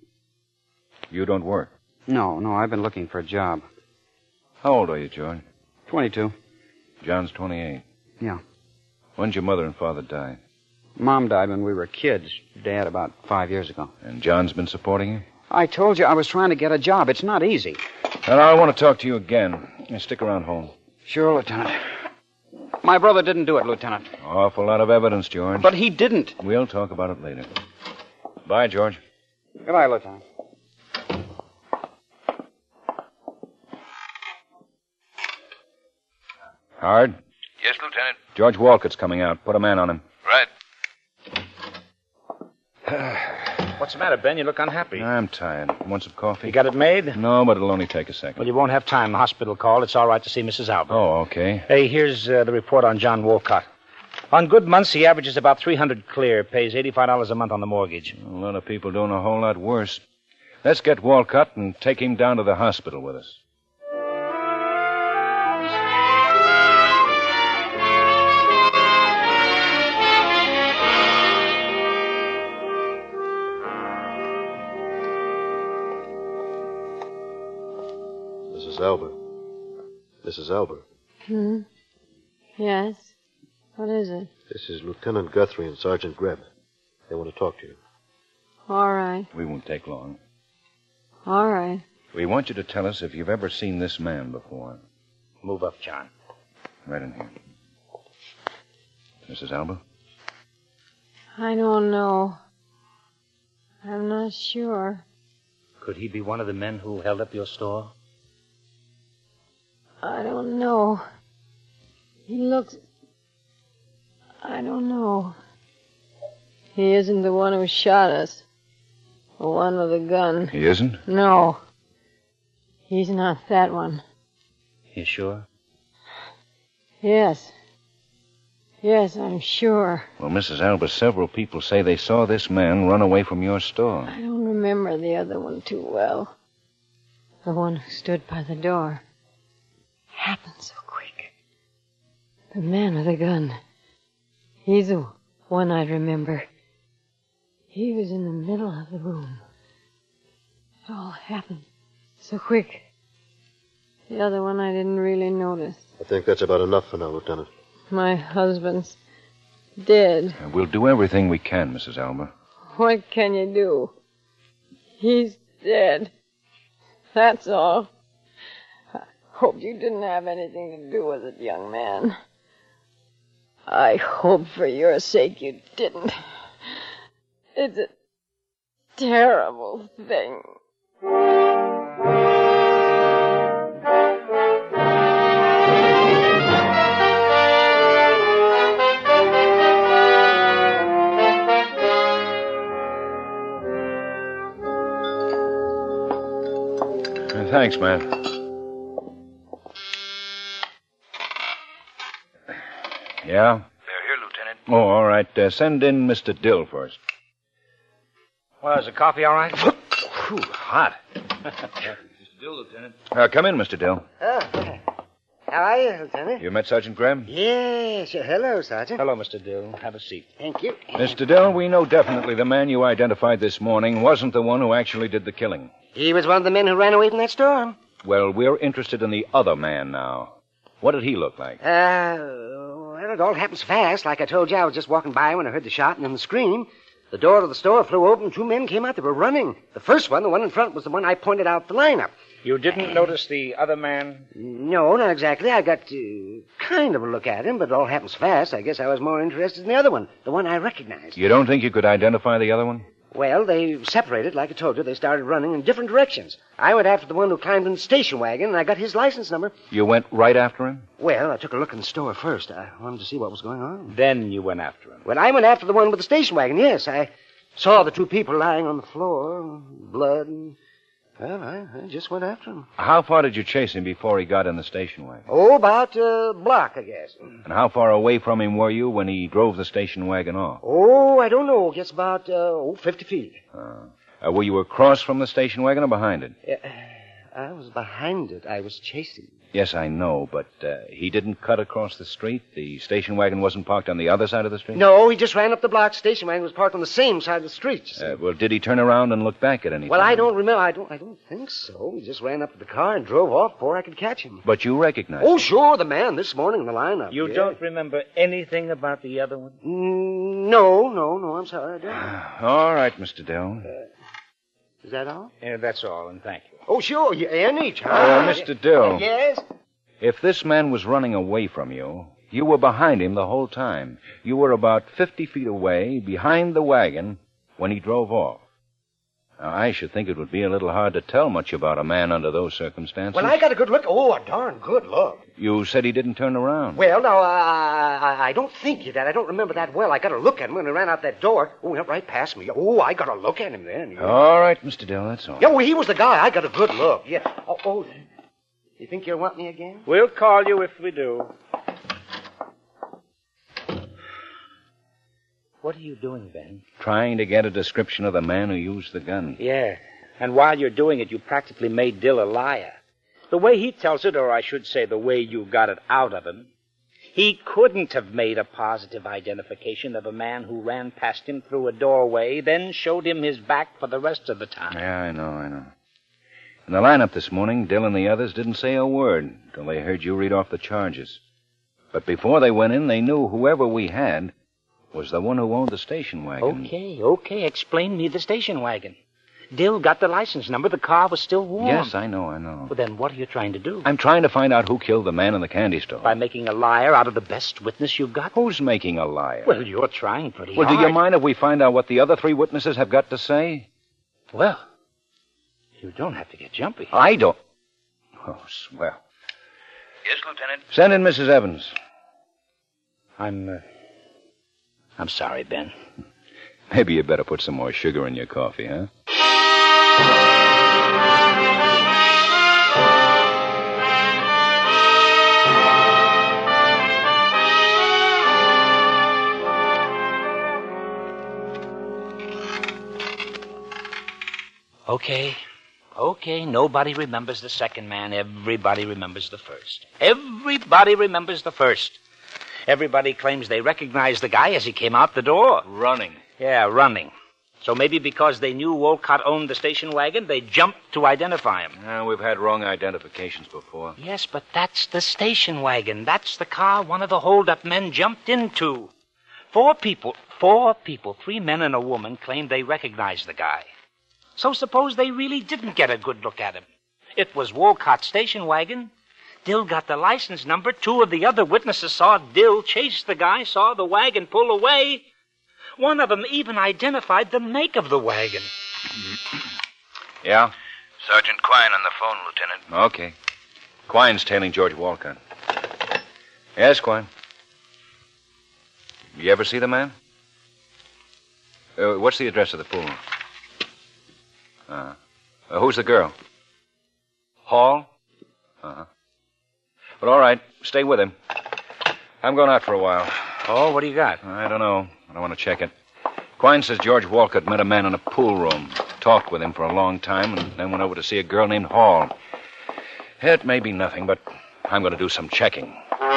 You don't work? No, no, I've been looking for a job. How old are you, George? Twenty-two. John's twenty-eight. Yeah. When'd your mother and father die? Mom died when we were kids. Dad about five years ago. And John's been supporting you? I told you I was trying to get a job. It's not easy. And I want to talk to you again. Stick around home. Sure, Lieutenant. My brother didn't do it, Lieutenant. Awful lot of evidence, George. But he didn't. We'll talk about it later. Bye, George. Goodbye, Lieutenant. Howard? Yes, Lieutenant. George Walcott's coming out. Put a man on him. Right. What's the matter, Ben? You look unhappy. I'm tired. Want some coffee? You got it made? No, but it'll only take a second. Well, you won't have time. The hospital called. It's all right to see Missus Albert. Oh, okay. Hey, here's uh, the report on John Walcott. On good months, he averages about three hundred clear, pays eighty-five dollars a month on the mortgage. A lot of people doing a whole lot worse. Let's get Walcott and take him down to the hospital with us. Missus Albert. Missus Albert. Hmm? Yes? What is it? This is Lieutenant Guthrie and Sergeant Greb. They want to talk to you. All right. We won't take long. All right. We want you to tell us if you've ever seen this man before. Move up, John. Right in here. Missus Alba? I don't know. I'm not sure. Could he be one of the men who held up your store? I don't know. He looks... I don't know. He isn't the one who shot us. The one with the gun. He isn't? No. He's not that one. You sure? Yes. Yes, I'm sure. Well, Missus Alba, several people say they saw this man run away from your store. I don't remember the other one too well. The one who stood by the door. Happened so quick. The man with the gun. He's the one I remember. He was in the middle of the room. It all happened so quick. The other one I didn't really notice. I think that's about enough for now, Lieutenant. My husband's dead. Uh, we'll do everything we can, Missus Alba. What can you do? He's dead. That's all. I hope you didn't have anything to do with it, young man. I hope for your sake you didn't. It's a terrible thing. Thanks, man. Yeah? They're here, Lieutenant. Oh, all right. Uh, send in Mister Dill first. Well, is the coffee all right? Whew, hot. Mister Dill, Lieutenant. Uh, come in, Mister Dill. Oh, how are you, Lieutenant? You met Sergeant Graham? Yes. Hello, Sergeant. Hello, Mister Dill. Have a seat. Thank you. Mister Dill, we know definitely the man you identified this morning wasn't the one who actually did the killing. He was one of the men who ran away from that store. Well, we're interested in the other man now. What did he look like? Uh, well, it all happened so fast. Like I told you, I was just walking by when I heard the shot and then the scream. The door of the store flew open. Two men came out. They were running. The first one, the one in front, was the one I pointed out the lineup. You didn't notice the other man? No, not exactly. I got to kind of a look at him, but it all happened so fast. I guess I was more interested in the other one, the one I recognized. You don't think you could identify the other one? Well, they separated, like I told you. They started running in different directions. I went after the one who climbed in the station wagon, and I got his license number. You went right after him? Well, I took a look in the store first. I wanted to see what was going on. Then you went after him? Well, I went after the one with the station wagon, yes. I saw the two people lying on the floor, blood, and... Well, I, I just went after him. How far did you chase him before he got in the station wagon? Oh, about a block, I guess. And how far away from him were you when he drove the station wagon off? Oh, I don't know. I guess about, uh, oh, fifty feet. Uh, uh, were you across from the station wagon or behind it? Yeah, I was behind it. I was chasing. Yes, I know, but uh, he didn't cut across the street? The station wagon wasn't parked on the other side of the street? No, he just ran up the block. Station wagon was parked on the same side of the street. Uh, well, did he turn around and look back at anything? Well, I don't remember. I don't I don't think so. He just ran up to the car and drove off before I could catch him. But you recognized Oh, him? sure, the man this morning in the lineup. You yeah. don't remember anything about the other one? Mm, no, no, no, I'm sorry, I don't. All right, Mister Dill. Uh, is that all? Yeah, that's all, and thank you. Oh, sure, yeah, any time. Uh, Mister Dill. Yes? If this man was running away from you, you were behind him the whole time. You were about fifty feet away, behind the wagon, when he drove off. Now, I should think it would be a little hard to tell much about a man under those circumstances. Well, I got a good look. Oh, a darn good look. You said he didn't turn around. Well, now, uh, I, I don't think you did. I don't remember that well. I got a look at him when he ran out that door. Oh, he went right past me. Oh, I got a look at him then. Yeah. All right, Mister Dill, that's all. Yeah, well, he was the guy. I got a good look. Yeah. Oh, oh. You think you'll want me again? We'll call you if we do. What are you doing, Ben? Trying to get a description of the man who used the gun. Yeah. And while you're doing it, you practically made Dill a liar. The way he tells it, or I should say the way you got it out of him, he couldn't have made a positive identification of a man who ran past him through a doorway, then showed him his back for the rest of the time. Yeah, I know, I know. In the lineup this morning, Dill and the others didn't say a word until they heard you read off the charges. But before they went in, they knew whoever we had was the one who owned the station wagon. Okay, okay. Explain me the station wagon. Dill got the license number. The car was still warm. Yes, I know, I know. Well, then what are you trying to do? I'm trying to find out who killed the man in the candy store. By making a liar out of the best witness you've got? Who's making a liar? Well, you're trying pretty Well, hard. do you mind if we find out what the other three witnesses have got to say? Well, you don't have to get jumpy. I don't. Oh, swell. Yes, Lieutenant? Send in Missus Evans. I'm, uh, I'm sorry, Ben. Maybe you better put some more sugar in your coffee, huh? Okay. Okay, nobody remembers the second man. Everybody remembers the first. Everybody remembers the first. Everybody claims they recognized the guy as he came out the door. Running. Yeah, running. So maybe because they knew Wolcott owned the station wagon, they jumped to identify him. Uh, we've had wrong identifications before. Yes, but that's the station wagon. That's the car one of the hold-up men jumped into. Four people, four people, three men and a woman, claimed they recognized the guy. So suppose they really didn't get a good look at him. It was Wolcott's station wagon. Dill got the license number. Two of the other witnesses saw Dill chase the guy, saw the wagon pull away. One of them even identified the make of the wagon. Yeah? Sergeant Quine on the phone, Lieutenant. Okay. Quine's tailing George Wolcott. Yes, Quine. You ever see the man? Uh, what's the address of the pool? Uh, uh, who's the girl? Hall? Uh-huh. Well, all right. Stay with him. I'm going out for a while. Oh, what do you got? I don't know. I don't want to check it. Quine says George Wolcott met a man in a pool room, talked with him for a long time, and then went over to see a girl named Hall. It may be nothing, but I'm going to do some checking.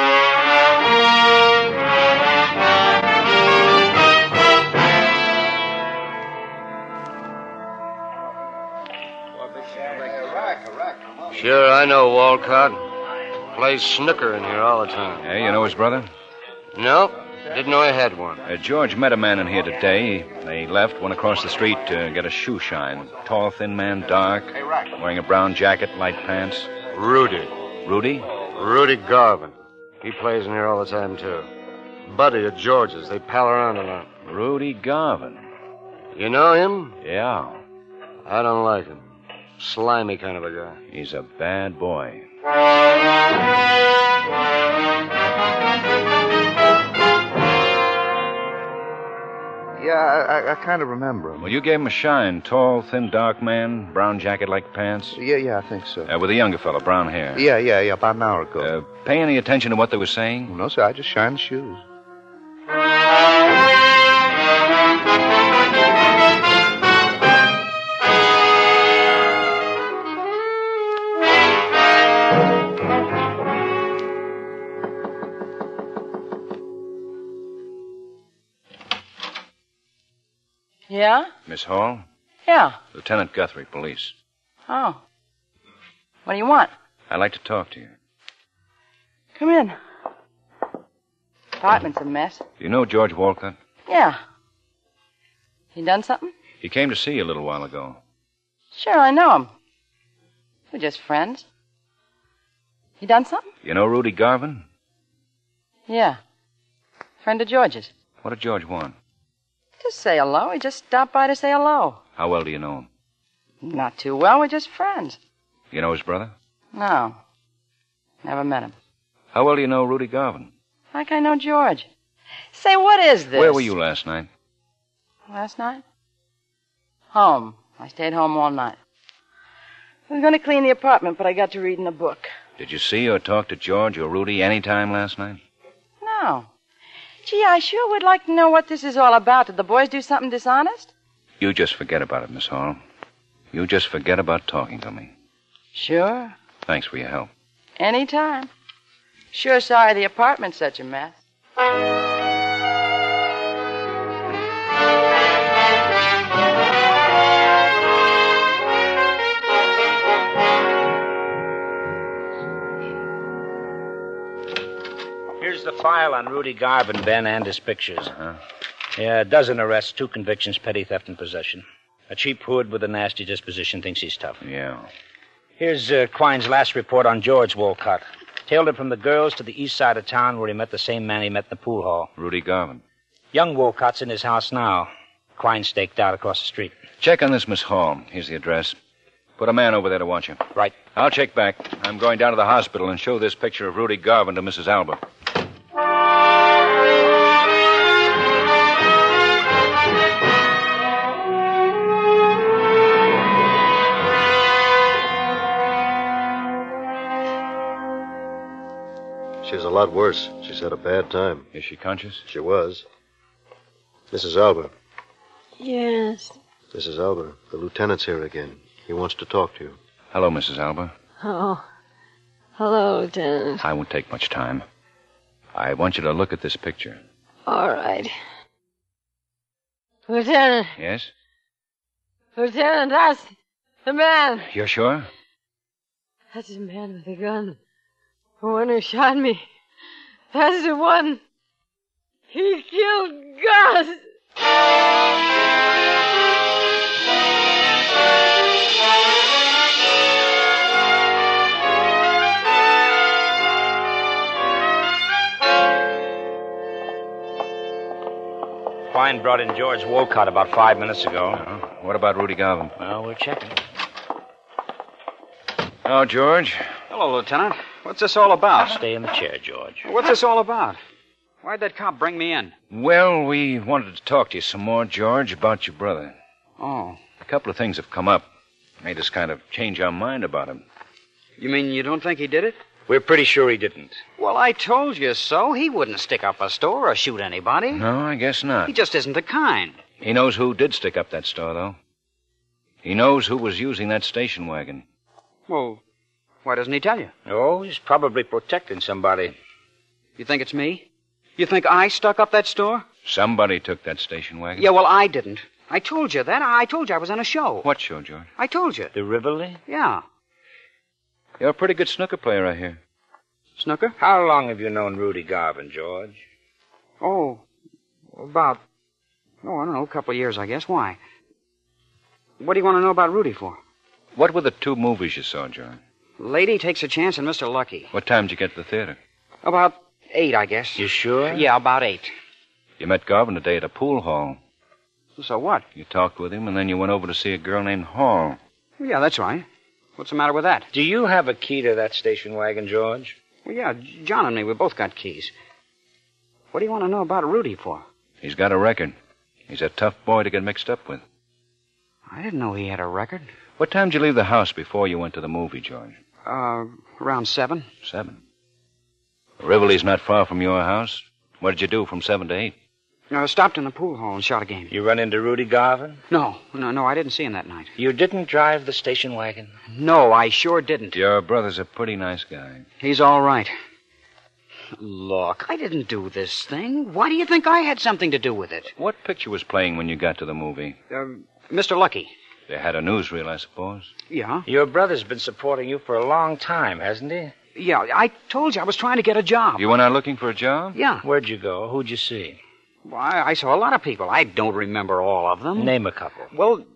Sure, I know Wolcott. Plays snooker in here all the time. Hey, you know his brother? No, didn't know I had one. Uh, George met a man in here today. They left, went across the street to get a shoe shine. Tall, thin man, dark, wearing a brown jacket, light pants. Rudy. Rudy? Rudy Garvin. He plays in here all the time, too. Buddy of George's. They pal around a lot. Rudy Garvin. You know him? Yeah. I don't like him. Slimy kind of a guy. He's a bad boy. Yeah, I, I kind of remember him. Well, you gave him a shine. Tall, thin, dark man, brown jacket like pants. Yeah, yeah, I think so. Uh, with a younger fellow, brown hair. Yeah, yeah, yeah, about an hour ago. Uh, pay any attention to what they were saying? No, sir, I just shined the shoes. Yeah? Miss Hall? Yeah. Lieutenant Guthrie, police. Oh. What do you want? I'd like to talk to you. Come in. Apartment's a mess. Do you know George Wolcott? Yeah. He done something? He came to see you a little while ago. Sure, I know him. We're just friends. He done something? You know Rudy Garvin? Yeah. Friend of George's. What did George want? Just say hello. He just stopped by to say hello. How well do you know him? Not too well. We're just friends. You know his brother? No. Never met him. How well do you know Rudy Garvin? Like I know George. Say, what is this? Where were you last night? Last night? Home. I stayed home all night. I was going to clean the apartment, but I got to reading a book. Did you see or talk to George or Rudy any time last night? No. Gee, I sure would like to know what this is all about. Did the boys do something dishonest? You just forget about it, Miss Hall. You just forget about talking to me. Sure. Thanks for your help. Anytime. Sure sorry the apartment's such a mess. Here's the file on Rudy Garvin, Ben, and his pictures. Uh-huh. Yeah, a dozen arrests, two convictions, petty theft and possession. A cheap hood with a nasty disposition thinks he's tough. Yeah. Here's uh, Quine's last report on George Wolcott. Tailed him from the girls to the east side of town where he met the same man he met in the pool hall. Rudy Garvin. Young Wolcott's in his house now. Quine staked out across the street. Check on this Miss Hall. Here's the address. Put a man over there to watch you. Right. I'll check back. I'm going down to the hospital and show this picture of Rudy Garvin to Missus Alba. She's a lot worse. She's had a bad time. Is she conscious? She was. Missus Alba. Yes. Missus Alba, the lieutenant's here again. He wants to talk to you. Hello, Missus Alba. Oh. Hello, Lieutenant. I won't take much time. I want you to look at this picture. All right. Lieutenant. Yes? Lieutenant, that's the man. You're sure? That's the man with the gun. The one who shot me. That's the one. He killed Gus. Quine brought in George Wolcott about five minutes ago. Uh, what about Rudy Garvin? Well, we're checking. Oh, George. Hello, Lieutenant. What's this all about? Stay in the chair, George. What's this all about? Why'd that cop bring me in? Well, we wanted to talk to you some more, George, about your brother. Oh. A couple of things have come up. Made us kind of change our mind about him. You mean you don't think he did it? We're pretty sure he didn't. Well, I told you so. He wouldn't stick up a store or shoot anybody. No, I guess not. He just isn't the kind. He knows who did stick up that store, though. He knows who was using that station wagon. Well, why doesn't he tell you? Oh, he's probably protecting somebody. You think it's me? You think I stuck up that store? Somebody took that station wagon. Yeah, well, I didn't. I told you that. I told you I was on a show. What show, George? I told you. The Rivoli? Yeah. You're a pretty good snooker player, I hear. Snooker? How long have you known Rudy Garvin, George? Oh, about, oh, I don't know, a couple of years, I guess. Why? What do you want to know about Rudy for? What were the two movies you saw, George? Lady Takes a Chance and Mister Lucky. What time did you get to the theater? About eight, I guess. You sure? Yeah, about eight. You met Garvin today at a pool hall. So what? You talked with him, and then you went over to see a girl named Hall. Yeah, that's right. What's the matter with that? Do you have a key to that station wagon, George? Well, yeah, John and me, we both got keys. What do you want to know about Rudy for? He's got a record. He's a tough boy to get mixed up with. I didn't know he had a record. What time did you leave the house before you went to the movie, George? Uh, around seven. Seven? Rivoli's not far from your house. What did you do from seven to eight? I stopped in the pool hall and shot a game. You run into Rudy Garvin? No, no, no, I didn't see him that night. You didn't drive the station wagon? No, I sure didn't. Your brother's a pretty nice guy. He's all right. Look, I didn't do this thing. Why do you think I had something to do with it? What picture was playing when you got to the movie? Uh, Mister Lucky. They had a newsreel, I suppose. Yeah. Your brother's been supporting you for a long time, hasn't he? Yeah, I told you I was trying to get a job. You went out looking for a job? Yeah. Where'd you go? Who'd you see? Well, I, I saw a lot of people. I don't remember all of them. Name a couple. Well,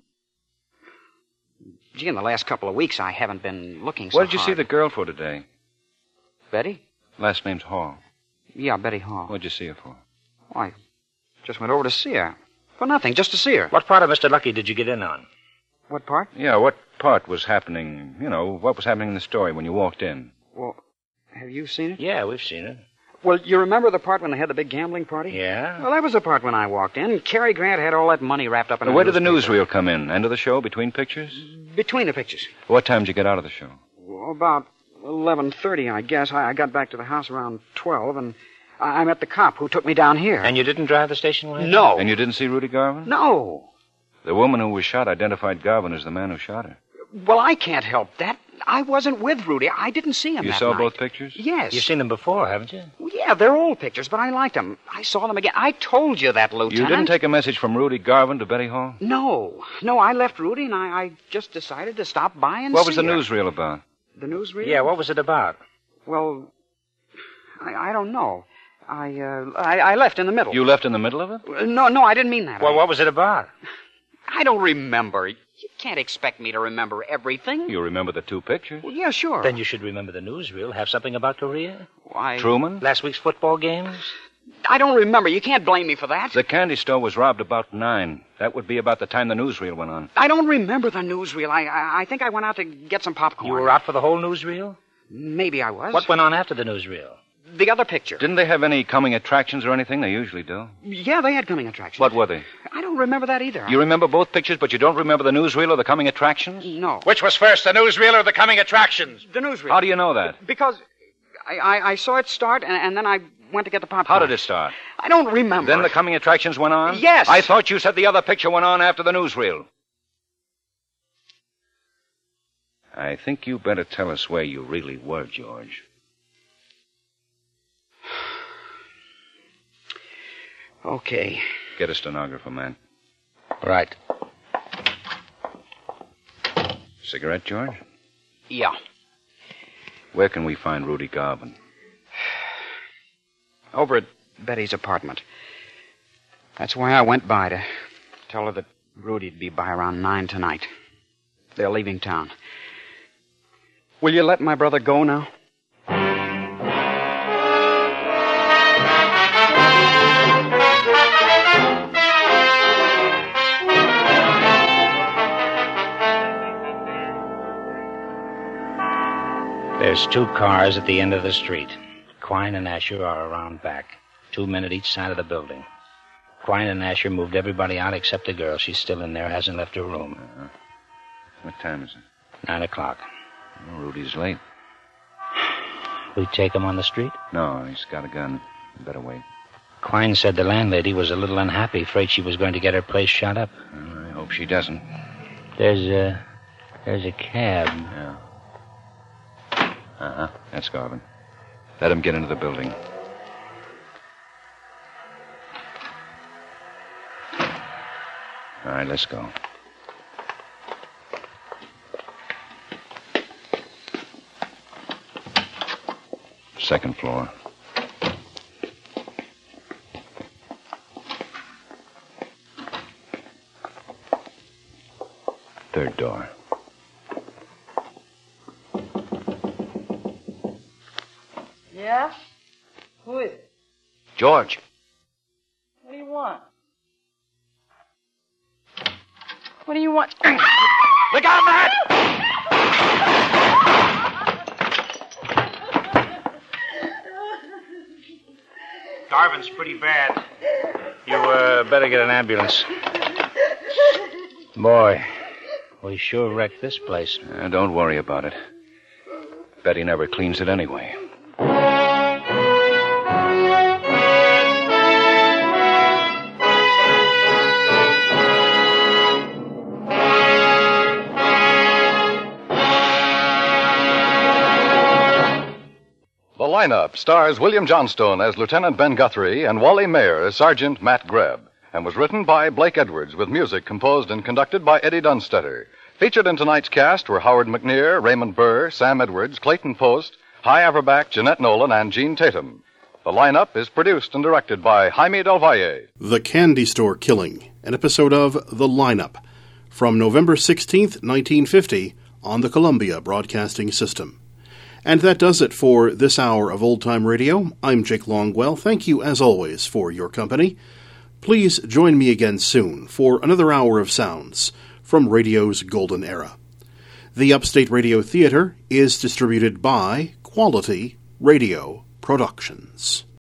gee, in the last couple of weeks, I haven't been looking so What did you hard. see the girl for today? Betty? Last name's Hall. Yeah, Betty Hall. What'd you see her for? Oh, I just went over to see her. For nothing, just to see her. What part of Mister Lucky did you get in on? What part? Yeah, what part was happening, you know, what was happening in the story when you walked in? Well, have you seen it? Yeah, we've seen it. Well, you remember the part when they had the big gambling party? Yeah. Well, that was the part when I walked in. Cary Grant had all that money wrapped up in Now, a where did the newspaper. newsreel come in? End of the show, between pictures? Between the pictures. What time did you get out of the show? Well, about eleven thirty, I guess. I, I got back to the house around twelve, and I, I met the cop who took me down here. And you didn't drive the station wagon? No. And you didn't see Rudy Garvin? No. The woman who was shot identified Garvin as the man who shot her. Well, I can't help that. I wasn't with Rudy. I didn't see him You that saw night. both pictures? Yes. You've seen them before, haven't you? Well, yeah, they're old pictures, but I liked them. I saw them again. I told you that, Lieutenant. You didn't take a message from Rudy Garvin to Betty Hall? No. No, I left Rudy, and I, I just decided to stop by and What see was the her. newsreel about? The newsreel? Yeah, what was it about? Well, I, I don't know. I, uh, I I left in the middle. You left in the middle of it? No, no, I didn't mean that. Well, what was it about? I don't remember. You can't expect me to remember everything. You remember the two pictures? Well, yeah, sure. Then you should remember the newsreel. Have something about Korea? Why? Truman? Last week's football games? I don't remember. You can't blame me for that. The candy store was robbed about nine. That would be about the time the newsreel went on. I don't remember the newsreel. I, I I think I went out to get some popcorn. You were out for the whole newsreel? Maybe I was. What went on after the newsreel? The other picture. Didn't they have any coming attractions or anything? They usually do. Yeah, they had coming attractions. What were they? I don't remember that either. You remember both pictures, but you don't remember the newsreel or the coming attractions? No. Which was first, the newsreel or the coming attractions? The newsreel. How do you know that? Because I, I, I saw it start, and, and then I went to get the popcorn. How did it start? I don't remember. Then the coming attractions went on? Yes. I thought you said the other picture went on after the newsreel. I think you better tell us where you really were, George. Okay. Get a stenographer, man. Right. Cigarette, George? Yeah. Where can we find Rudy Garvin? Over at Betty's apartment. That's why I went by, to tell her that Rudy'd be by around nine tonight. They're leaving town. Will you let my brother go now? There's two cars at the end of the street. Quine and Asher are around back. Two men at each side of the building. Quine and Asher moved everybody out except the girl. She's still in there, hasn't left her room. Uh-huh. What time is it? Nine o'clock. Oh, Rudy's late. We take him on the street? No, he's got a gun. You better wait. Quine said the landlady was a little unhappy, afraid she was going to get her place shut up. Well, I hope she doesn't. There's a... there's a cab. Yeah. Uh-huh. That's Garvin. Let him get into the building. All right, let's go. Second floor. Third door. Yeah? Who is it? George. What do you want? What do you want? Look out, Matt! Garvin's pretty bad. You uh, better get an ambulance. Boy, we sure wrecked this place. Uh, don't worry about it. Betty never cleans it anyway. The lineup stars William Johnstone as Lieutenant Ben Guthrie and Wally Mayer as Sergeant Matt Grebb, and was written by Blake Edwards with music composed and conducted by Eddie Dunstetter. Featured in tonight's cast were Howard McNear, Raymond Burr, Sam Edwards, Clayton Post, Hy Averback, Jeanette Nolan, and Gene Tatum. The lineup is produced and directed by Jaime Del Valle. The Candy Store Killing, an episode of The Lineup, from November sixteenth, nineteen fifty, on the Columbia Broadcasting System. And that does it for this hour of Old Time Radio. I'm Jake Longwell. Thank you, as always, for your company. Please join me again soon for another hour of sounds from radio's golden era. The Upstate Radio Theater is distributed by Quality Radio Productions.